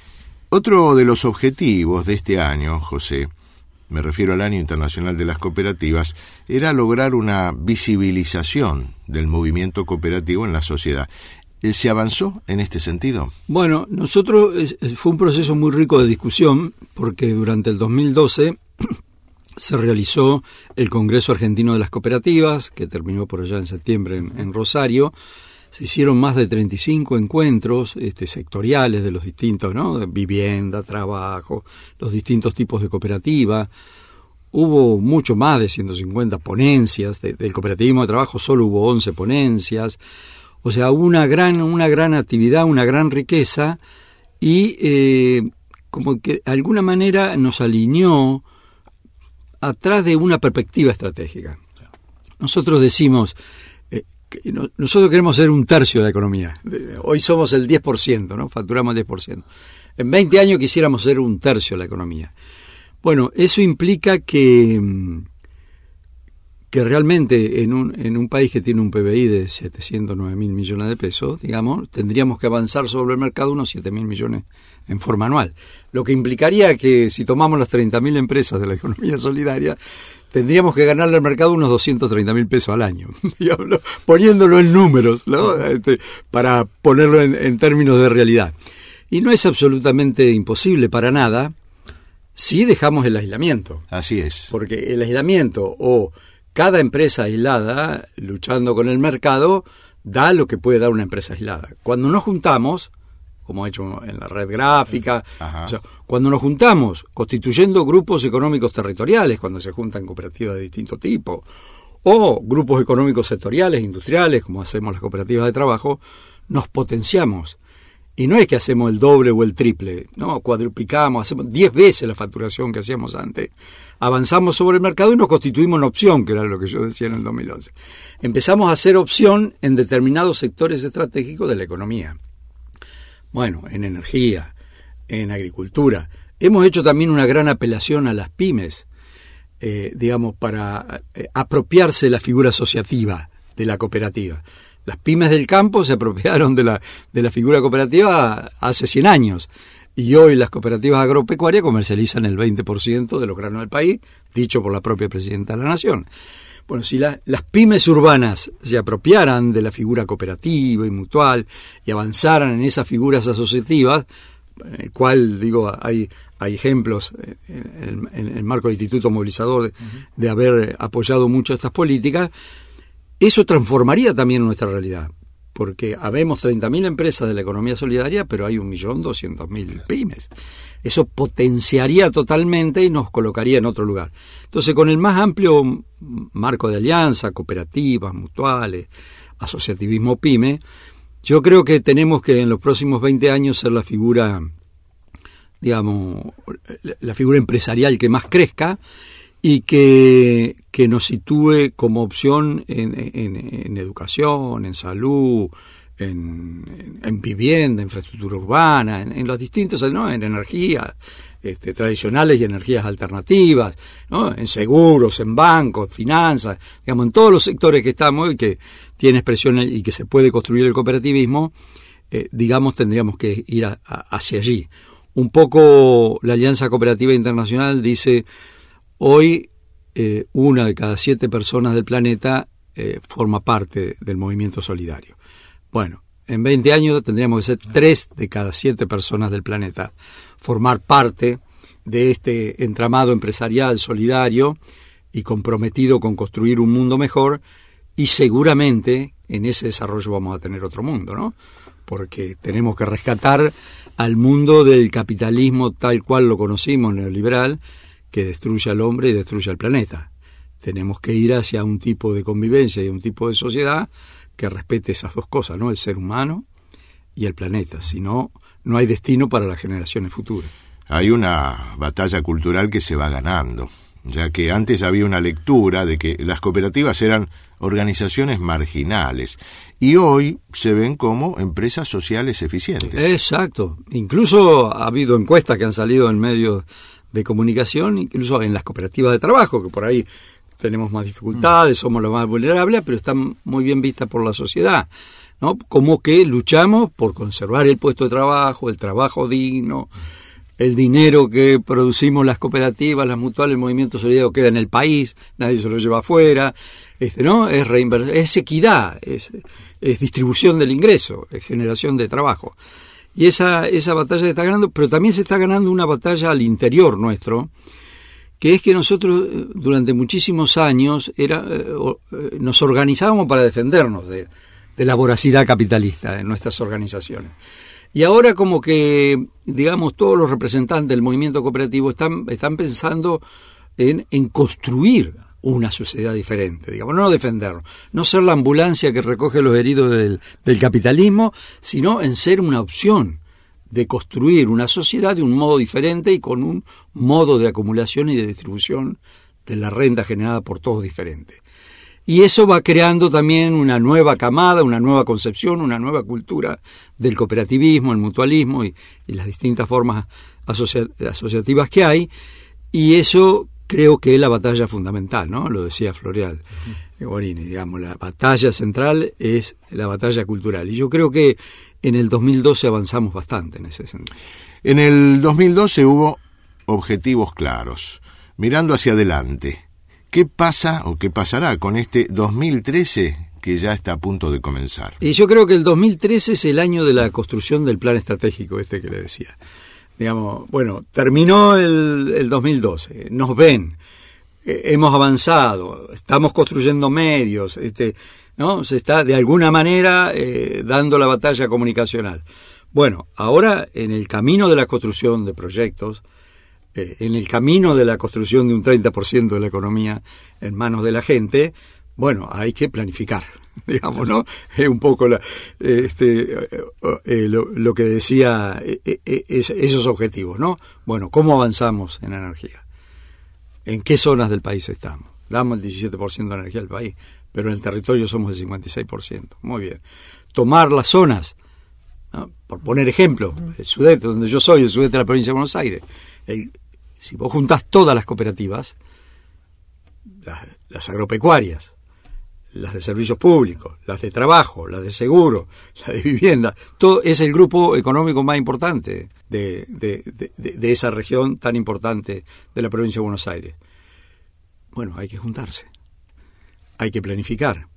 Otro de los objetivos de este año, José, me refiero al Año Internacional de las Cooperativas, era lograr una visibilización del movimiento cooperativo en la sociedad. ¿Se avanzó en este sentido? Bueno, nosotros es, fue un proceso muy rico de discusión, porque durante el dos mil doce se realizó el Congreso Argentino de las Cooperativas, que terminó por allá en septiembre en, en Rosario. Se hicieron más de treinta y cinco encuentros este, sectoriales de los distintos, ¿no? Vivienda, trabajo, los distintos tipos de cooperativa. Hubo mucho más de ciento cincuenta ponencias. De, del cooperativismo de trabajo solo hubo once ponencias. O sea, hubo una gran, una gran actividad, una gran riqueza, y eh, como que de alguna manera nos alineó atrás de una perspectiva estratégica. Nosotros decimos, eh, que no, nosotros queremos ser un tercio de la economía. Hoy somos el diez por ciento, ¿no? Facturamos el diez por ciento. En veinte años quisiéramos ser un tercio de la economía. Bueno, eso implica que, que realmente en un, en un país que tiene un P B I de setecientos nueve mil millones de pesos, digamos, tendríamos que avanzar sobre el mercado unos siete mil millones en forma anual. Lo que implicaría que si tomamos las treinta mil empresas de la economía solidaria, tendríamos que ganarle al mercado unos doscientos treinta mil pesos al año, digamos, poniéndolo en números, ¿no? Este, para ponerlo en, en términos de realidad. Y no es absolutamente imposible para nada si dejamos el aislamiento. Así es. Porque el aislamiento o cada empresa aislada luchando con el mercado da lo que puede dar una empresa aislada. Cuando nos juntamos, como ha hecho en la red gráfica, o sea, cuando nos juntamos constituyendo grupos económicos territoriales, cuando se juntan cooperativas de distinto tipo, o grupos económicos sectoriales, industriales, como hacemos las cooperativas de trabajo, nos potenciamos. Y no es que hacemos el doble o el triple, no, cuadruplicamos, hacemos diez veces la facturación que hacíamos antes. Avanzamos sobre el mercado y nos constituimos en opción, que era lo que yo decía en el dos mil once. Empezamos a hacer opción en determinados sectores estratégicos de la economía. Bueno, en energía, en agricultura. Hemos hecho también una gran apelación a las pymes, eh, digamos, para eh, apropiarse de la figura asociativa de la cooperativa. Las pymes del campo se apropiaron de la, de la figura cooperativa hace cien años. Y hoy las cooperativas agropecuarias comercializan el veinte por ciento de los granos del país, dicho por la propia presidenta de la Nación. Bueno, si la, las pymes urbanas se apropiaran de la figura cooperativa y mutual y avanzaran en esas figuras asociativas, en el cual, digo, hay, hay ejemplos en, en, en el marco del Instituto Movilizador de, uh-huh. de haber apoyado mucho estas políticas, eso transformaría también nuestra realidad, porque habemos treinta mil empresas de la economía solidaria, pero hay un millón doscientos mil pymes. Eso potenciaría totalmente y nos colocaría en otro lugar. Entonces, con el más amplio marco de alianza, cooperativas, mutuales, asociativismo pyme, yo creo que tenemos que en los próximos veinte años ser la figura, digamos, la figura empresarial que más crezca, y que, que nos sitúe como opción en, en, en educación, en salud, en, en vivienda, infraestructura urbana, en, en los distintos, ¿no? En energías este, tradicionales y energías alternativas, ¿no? En seguros, en bancos, finanzas, digamos, en todos los sectores que estamos y que tiene expresión y que se puede construir el cooperativismo, eh, digamos, tendríamos que ir a, a, hacia allí. Un poco la Alianza Cooperativa Internacional dice: hoy, eh, una de cada siete personas del planeta eh, forma parte del movimiento solidario. Bueno, en veinte años tendríamos que ser tres de cada siete personas del planeta formar parte de este entramado empresarial solidario y comprometido con construir un mundo mejor, y seguramente en ese desarrollo vamos a tener otro mundo, ¿no? Porque tenemos que rescatar al mundo del capitalismo tal cual lo conocimos, neoliberal, que destruye al hombre y destruye al planeta. Tenemos que ir hacia un tipo de convivencia y un tipo de sociedad que respete esas dos cosas, ¿no? El ser humano y el planeta. Si no, no hay destino para las generaciones futuras. Hay una batalla cultural que se va ganando, ya que antes había una lectura de que las cooperativas eran organizaciones marginales y hoy se ven como empresas sociales eficientes. Exacto. Incluso ha habido encuestas que han salido en medios de comunicación, incluso en las cooperativas de trabajo, que por ahí tenemos más dificultades, somos los más vulnerables, pero están muy bien vistas por la sociedad, ¿no? Como que luchamos por conservar el puesto de trabajo, el trabajo digno, el dinero que producimos las cooperativas, las mutuales, el movimiento solidario queda en el país, nadie se lo lleva afuera, este, ¿no? Es reinversión, es equidad, es, es distribución del ingreso, es generación de trabajo. Y esa, esa batalla se está ganando, pero también se está ganando una batalla al interior nuestro, que es que nosotros durante muchísimos años era, eh, nos organizábamos para defendernos de, de la voracidad capitalista en nuestras organizaciones. Y ahora como que, digamos, todos los representantes del movimiento cooperativo están, están pensando en, en construir una sociedad diferente, digamos, no defendernos, no ser la ambulancia que recoge los heridos del, del capitalismo, sino en ser una opción de construir una sociedad de un modo diferente y con un modo de acumulación y de distribución de la renta generada por todos diferente. Y eso va creando también una nueva camada, una nueva concepción, una nueva cultura del cooperativismo, el mutualismo y, y las distintas formas asocia- asociativas que hay. Y eso creo que es la batalla fundamental, ¿no? Lo decía Floreal Borini, digamos, la batalla central es la batalla cultural. Y yo creo que en el dos mil doce avanzamos bastante en ese sentido. En el dos mil doce hubo objetivos claros. Mirando hacia adelante, ¿qué pasa o qué pasará con este dos mil trece que ya está a punto de comenzar? Y yo creo que el dos mil trece es el año de la construcción del plan estratégico este que le decía. Digamos, bueno, terminó el, el dos mil doce, nos ven, eh, hemos avanzado, estamos construyendo medios, este, ¿no? Se está de alguna manera eh, dando la batalla comunicacional. Bueno, ahora en el camino de la construcción de proyectos, eh, en el camino de la construcción de un treinta por ciento de la economía en manos de la gente, bueno, hay que planificar, digamos, ¿no? Es un poco la, este, eh, eh, lo, lo que decía eh, eh, es, esos objetivos, ¿no? Bueno, ¿cómo avanzamos en energía? ¿En qué zonas del país estamos? Damos el diecisiete por ciento de energía del país, pero en el territorio somos el cincuenta y seis por ciento. Muy bien. Tomar las zonas, ¿no? Por poner ejemplo, el sudeste, donde yo soy, el sudeste de la provincia de Buenos Aires. El, si vos juntás todas las cooperativas, las, las agropecuarias, las de servicios públicos, las de trabajo, las de seguro, las de vivienda, todo es el grupo económico más importante de, de, de, de, de esa región tan importante de la provincia de Buenos Aires. Bueno, hay que juntarse, hay que planificar.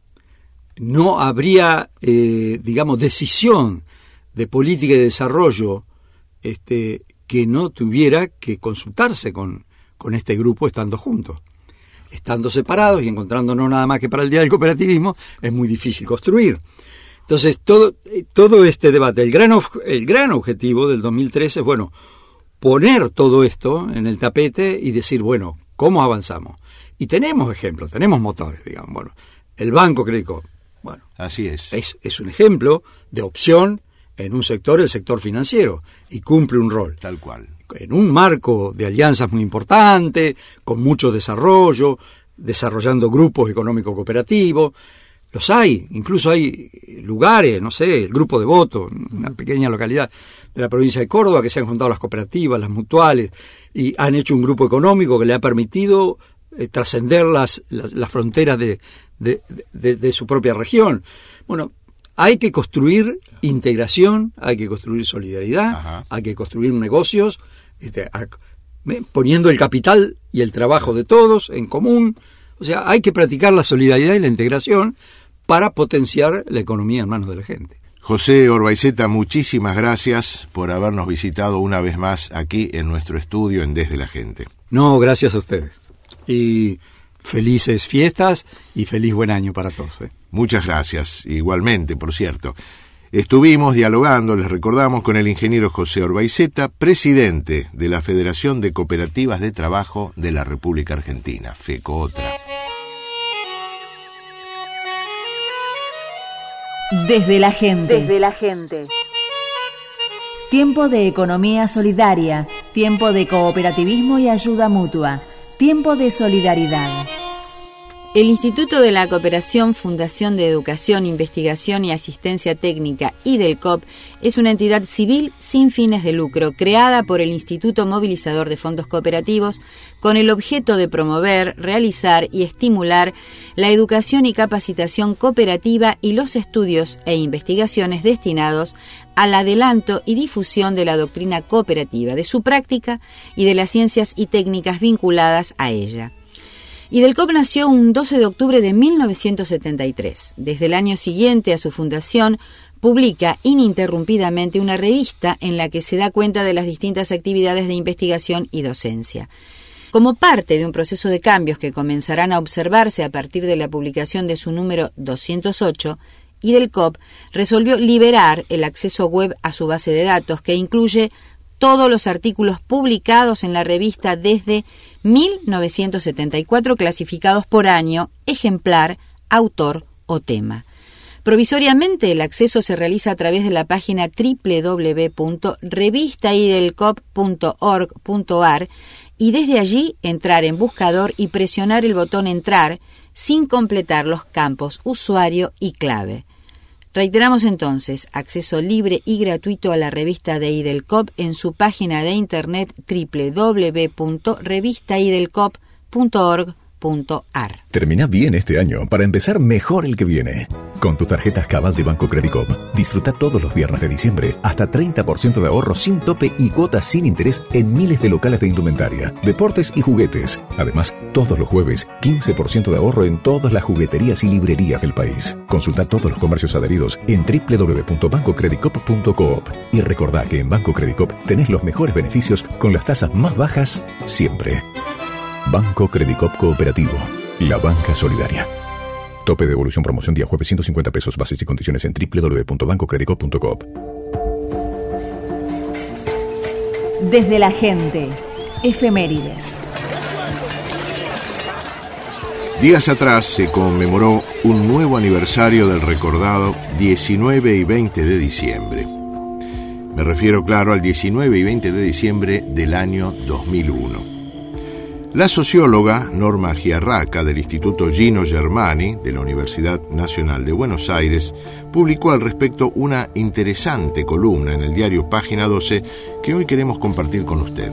No habría, eh, digamos, decisión de política y de desarrollo este, que no tuviera que consultarse con, con este grupo estando juntos. Estando separados y encontrándonos nada más que para el Día del Cooperativismo, es muy difícil construir. Entonces, todo, todo este debate, el gran, el gran objetivo del dos mil trece es, bueno, poner todo esto en el tapete y decir, bueno, ¿cómo avanzamos? Y tenemos ejemplos, tenemos motores, digamos. Bueno, el Banco Crédico, bueno, así es. es. Es un ejemplo de opción en un sector, el sector financiero, y cumple un rol. Tal cual. En un marco de alianzas muy importante, con mucho desarrollo, desarrollando grupos económicos cooperativos. Los hay, incluso hay lugares, no sé, el Grupo Devoto, una pequeña localidad de la provincia de Córdoba, que se han juntado las cooperativas, las mutuales, y han hecho un grupo económico que le ha permitido eh, trascender las, las, las fronteras de, de, de, de su propia región. Bueno, hay que construir integración, hay que construir solidaridad, Ajá. hay que construir negocios, este, a, poniendo el capital y el trabajo de todos en común. O sea, hay que practicar la solidaridad y la integración para potenciar la economía en manos de la gente. José Orbaizeta, muchísimas gracias por habernos visitado una vez más aquí en nuestro estudio en Desde la Gente. No, gracias a ustedes. Y felices fiestas y feliz buen año para todos. ¿eh? Muchas gracias, igualmente, por cierto. Estuvimos dialogando, les recordamos, con el ingeniero José Orbaizeta, presidente de la Federación de Cooperativas de Trabajo de la República Argentina, FECOOTRA. Desde la gente. Desde la gente. Tiempo de economía solidaria, tiempo de cooperativismo y ayuda mutua, tiempo de solidaridad. El Instituto de la Cooperación, Fundación de Educación, Investigación y Asistencia Técnica, IDELCOP, es una entidad civil sin fines de lucro, creada por el Instituto Movilizador de Fondos Cooperativos, con el objeto de promover, realizar y estimular la educación y capacitación cooperativa y los estudios e investigaciones destinados al adelanto y difusión de la doctrina cooperativa, de su práctica y de las ciencias y técnicas vinculadas a ella. IDELCOP nació un doce de octubre de mil novecientos setenta y tres. Desde el año siguiente a su fundación, publica ininterrumpidamente una revista en la que se da cuenta de las distintas actividades de investigación y docencia. Como parte de un proceso de cambios que comenzarán a observarse a partir de la publicación de su número doscientos ocho, IDELCOP resolvió liberar el acceso web a su base de datos, que incluye todos los artículos publicados en la revista desde mil novecientos setenta y cuatro, clasificados por año, ejemplar, autor o tema. Provisoriamente, el acceso se realiza a través de la página doble u doble u doble u punto revista idelcop punto org punto a r y desde allí entrar en buscador y presionar el botón Entrar sin completar los campos usuario y clave. Reiteramos entonces, acceso libre y gratuito a la revista de IDELCOP en su página de internet doble u doble u doble u punto revista idelcop punto org punto a r. Termina bien este año para empezar mejor el que viene. Con tus tarjetas Cabal de Banco Credicop, disfruta todos los viernes de diciembre hasta treinta por ciento de ahorro sin tope y cuotas sin interés en miles de locales de indumentaria, deportes y juguetes. Además, todos los jueves, quince por ciento de ahorro en todas las jugueterías y librerías del país. Consulta todos los comercios adheridos en doble u doble u doble u punto banco credicop punto coop y recordá que en Banco Credicop tenés los mejores beneficios con las tasas más bajas siempre. Banco Credicop Cooperativo, la banca solidaria. Tope de devolución promoción día jueves ciento cincuenta pesos, bases y condiciones en doble u doble u doble u punto banco credicop punto coop. Desde la gente, efemérides. Días atrás se conmemoró un nuevo aniversario del recordado diecinueve y veinte de diciembre. Me refiero, claro, al diecinueve y veinte de diciembre del año dos mil uno. La socióloga Norma Giarraca del Instituto Gino Germani de la Universidad Nacional de Buenos Aires publicó al respecto una interesante columna en el diario Página doce que hoy queremos compartir con usted.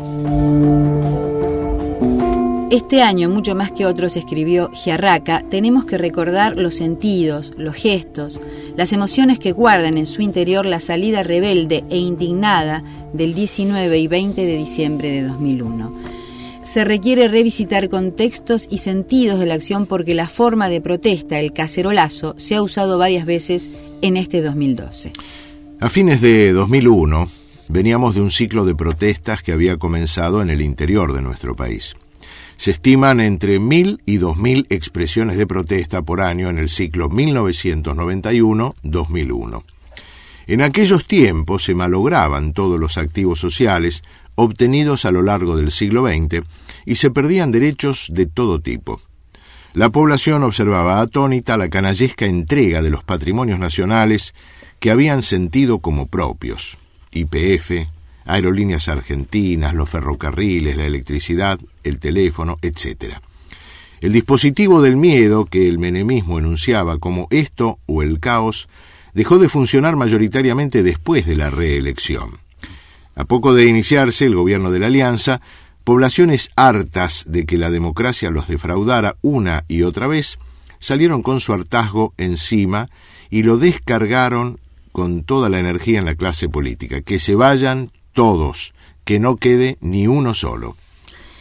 Este año, mucho más que otros, escribió Giarraca, tenemos que recordar los sentidos, los gestos, las emociones que guardan en su interior la salida rebelde e indignada del diecinueve y veinte de diciembre de dos mil uno. Se requiere revisitar contextos y sentidos de la acción porque la forma de protesta, el cacerolazo, se ha usado varias veces en este dos mil doce. A fines de dos mil uno, veníamos de un ciclo de protestas que había comenzado en el interior de nuestro país. Se estiman entre mil y dos mil expresiones de protesta por año en el ciclo mil novecientos noventa y uno a dos mil uno. En aquellos tiempos se malograban todos los activos sociales obtenidos a lo largo del siglo veinte y se perdían derechos de todo tipo. La población observaba atónita la canallesca entrega de los patrimonios nacionales que habían sentido como propios: Y P F, Aerolíneas Argentinas, los ferrocarriles, la electricidad, el teléfono, etcétera. El dispositivo del miedo que el menemismo enunciaba como esto o el caos dejó de funcionar mayoritariamente después de la reelección. A poco de iniciarse el gobierno de la Alianza, poblaciones hartas de que la democracia los defraudara una y otra vez, salieron con su hartazgo encima y lo descargaron con toda la energía en la clase política. Que se vayan todos, que no quede ni uno solo.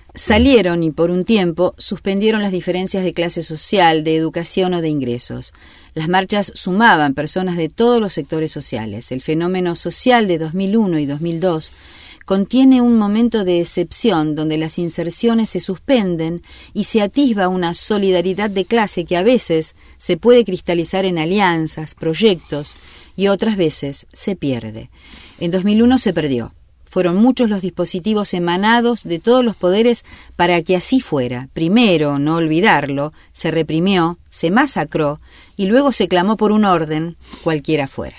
Salieron y por un tiempo suspendieron las diferencias de clase social, de educación o de ingresos. Las marchas sumaban personas de todos los sectores sociales. El fenómeno social de dos mil uno y dos mil dos contiene un momento de excepción donde las inserciones se suspenden y se atisba una solidaridad de clase que a veces se puede cristalizar en alianzas, proyectos y otras veces se pierde. En dos mil uno se perdió. Fueron muchos los dispositivos emanados de todos los poderes para que así fuera. Primero, no olvidarlo, se reprimió, se masacró y luego se clamó por un orden, cualquiera fuera.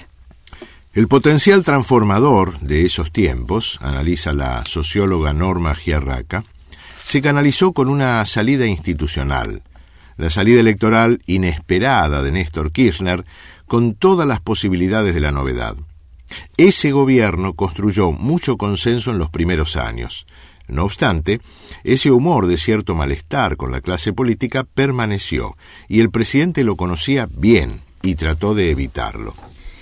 El potencial transformador de esos tiempos, analiza la socióloga Norma Giarraca, se canalizó con una salida institucional, la salida electoral inesperada de Néstor Kirchner, con todas las posibilidades de la novedad. Ese gobierno construyó mucho consenso en los primeros años. No obstante, ese humor de cierto malestar con la clase política permaneció, y el presidente lo conocía bien y trató de evitarlo.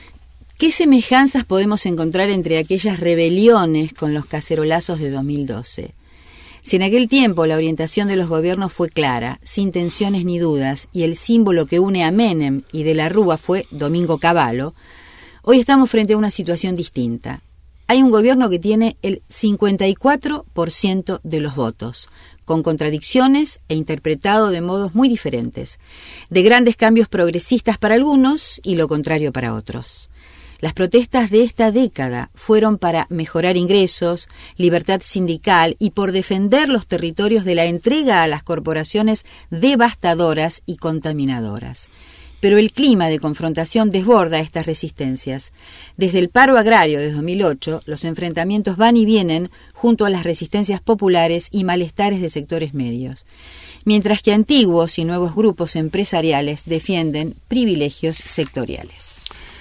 ¿Qué semejanzas podemos encontrar entre aquellas rebeliones con los cacerolazos de dos mil doce? Si en aquel tiempo la orientación de los gobiernos fue clara, sin tensiones ni dudas, y el símbolo que une a Menem y de la Rúa fue Domingo Cavallo, hoy estamos frente a una situación distinta. Hay un gobierno que tiene el cincuenta y cuatro por ciento de los votos, con contradicciones e interpretado de modos muy diferentes, de grandes cambios progresistas para algunos y lo contrario para otros. Las protestas de esta década fueron para mejorar ingresos, libertad sindical y por defender los territorios de la entrega a las corporaciones devastadoras y contaminadoras. Pero el clima de confrontación desborda estas resistencias. Desde el paro agrario de dos mil ocho, los enfrentamientos van y vienen junto a las resistencias populares y malestares de sectores medios, mientras que antiguos y nuevos grupos empresariales defienden privilegios sectoriales.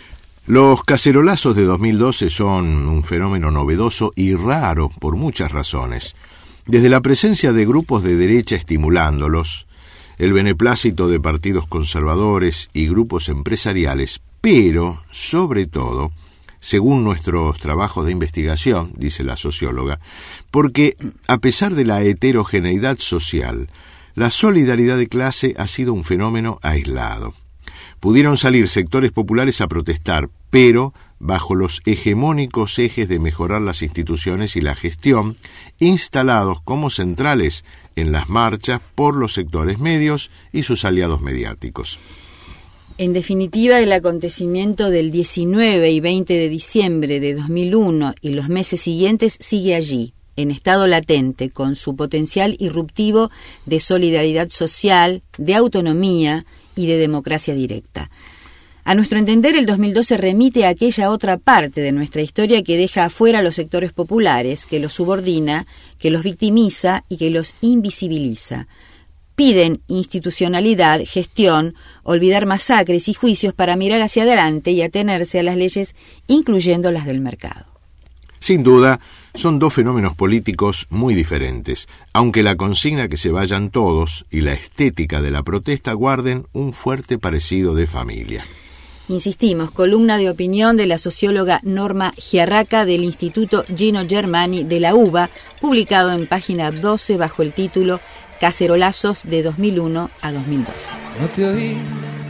Los cacerolazos de dos mil doce son un fenómeno novedoso y raro por muchas razones. Desde la presencia de grupos de derecha estimulándolos, el beneplácito de partidos conservadores y grupos empresariales, pero, sobre todo, según nuestros trabajos de investigación, dice la socióloga, porque, a pesar de la heterogeneidad social, la solidaridad de clase ha sido un fenómeno aislado. Pudieron salir sectores populares a protestar, pero bajo los hegemónicos ejes de mejorar las instituciones y la gestión, instalados como centrales en las marchas por los sectores medios y sus aliados mediáticos. En definitiva, el acontecimiento del diecinueve y veinte de diciembre de dos mil uno y los meses siguientes sigue allí, en estado latente, con su potencial irruptivo de solidaridad social, de autonomía y de democracia directa. A nuestro entender, el dos mil doce remite a aquella otra parte de nuestra historia que deja afuera a los sectores populares, que los subordina, que los victimiza y que los invisibiliza. Piden institucionalidad, gestión, olvidar masacres y juicios para mirar hacia adelante y atenerse a las leyes, incluyendo las del mercado. Sin duda, son dos fenómenos políticos muy diferentes, aunque la consigna que se vayan todos y la estética de la protesta guarden un fuerte parecido de familia. Insistimos, columna de opinión de la socióloga Norma Giarraca del Instituto Gino Germani de la U B A, publicado en página doce bajo el título Cacerolazos de dos mil uno a dos mil doce. No te oí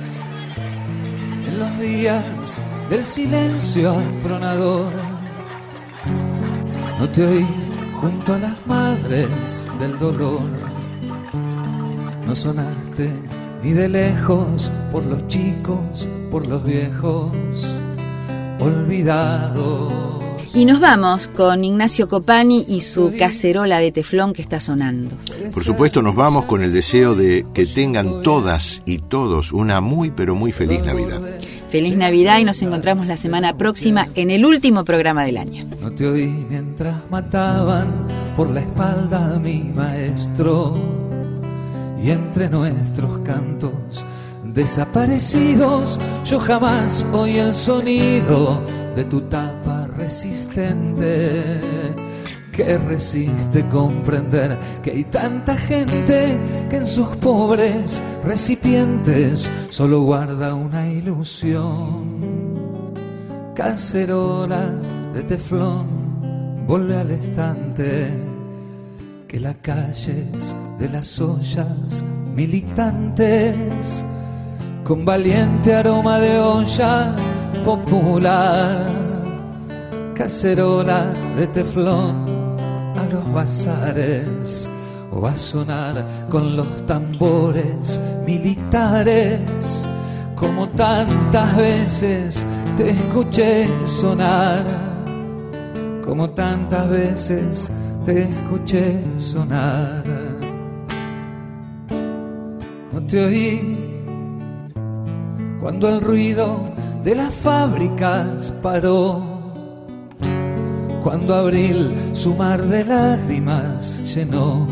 en los días del silencio atronador. No te oí junto a las madres del dolor. No sonaste ni de lejos por los chicos, por los viejos olvidados. Y nos vamos con Ignacio Copani y su cacerola de teflón que está sonando. Por supuesto, nos vamos con el deseo de que tengan todas y todos una muy pero muy feliz Navidad. Feliz Navidad y nos encontramos la semana próxima en el último programa del año. No te oí mientras mataban por la espalda a mi maestro. Y entre nuestros cantos desaparecidos yo jamás oí el sonido de tu tapa resistente que resiste comprender que hay tanta gente que en sus pobres recipientes solo guarda una ilusión. Cacerola de teflón, vuelve al estante que las calles de las ollas militantes, con valiente aroma de olla popular, cacerola de teflón a los bazares, o va a sonar con los tambores militares, como tantas veces te escuché sonar, como tantas veces te escuché sonar. No te oí cuando el ruido de las fábricas paró, cuando abril su mar de lágrimas llenó.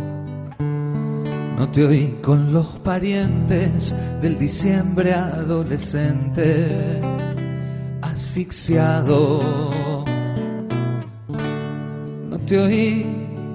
No te oí con los parientes del diciembre adolescente asfixiado. No te oí,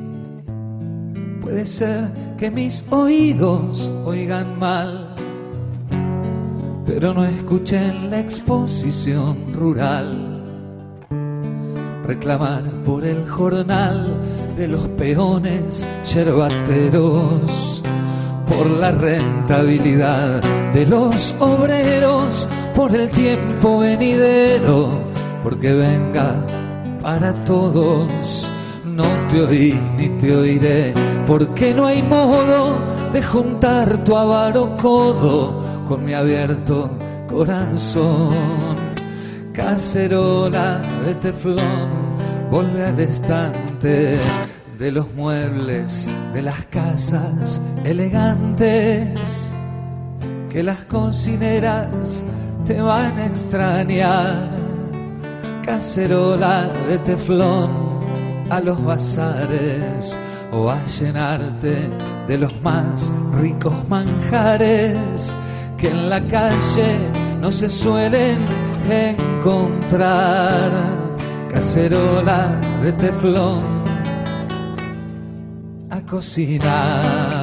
puede ser que mis oídos oigan mal, pero no escuchen la exposición rural reclamar por el jornal de los peones yerbateros, por la rentabilidad de los obreros, por el tiempo venidero, porque venga para todos. No te oí ni te oiré, porque no hay modo de juntar tu avaro codo con mi abierto corazón. Cacerola de teflón, vuelve al estante de los muebles de las casas elegantes, que las cocineras te van a extrañar. Cacerola de teflón a los bazares, o a llenarte de los más ricos manjares que en la calle no se suelen encontrar. Cacerola de teflón a cocinar.